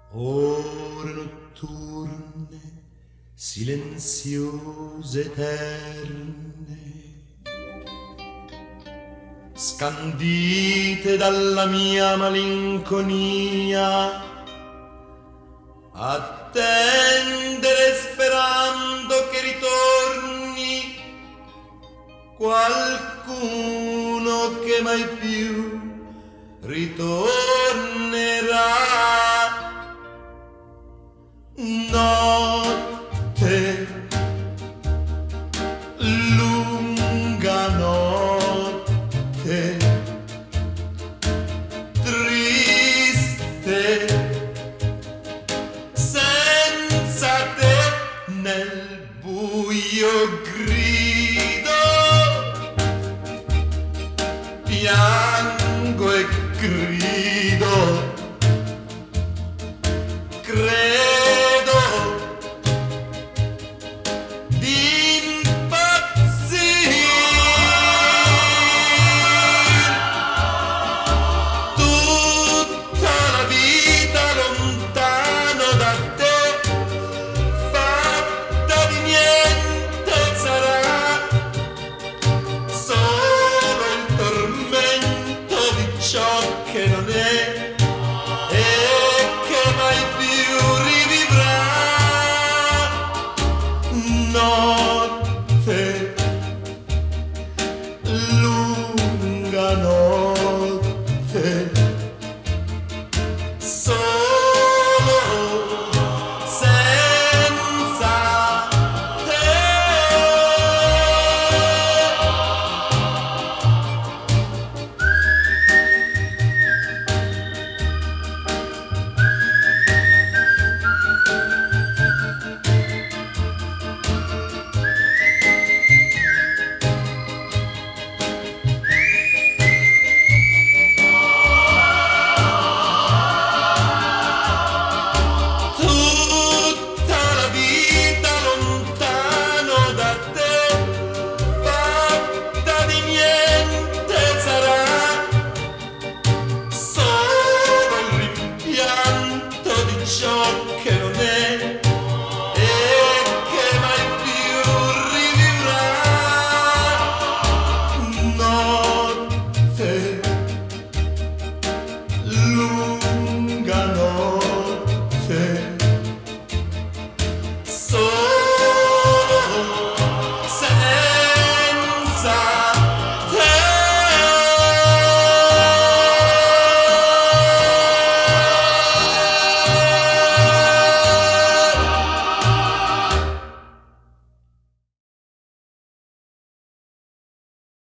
Ore notturne, silenziose, eterne, scandite dalla mia malinconia, attendere sperando che ritorni qualcuno che mai più ritornerà. Notte, lunga notte, triste, senza te nel buio grido, piango e grido, credo ciò che non è e che mai più rivivrà. Notte, lunga notte.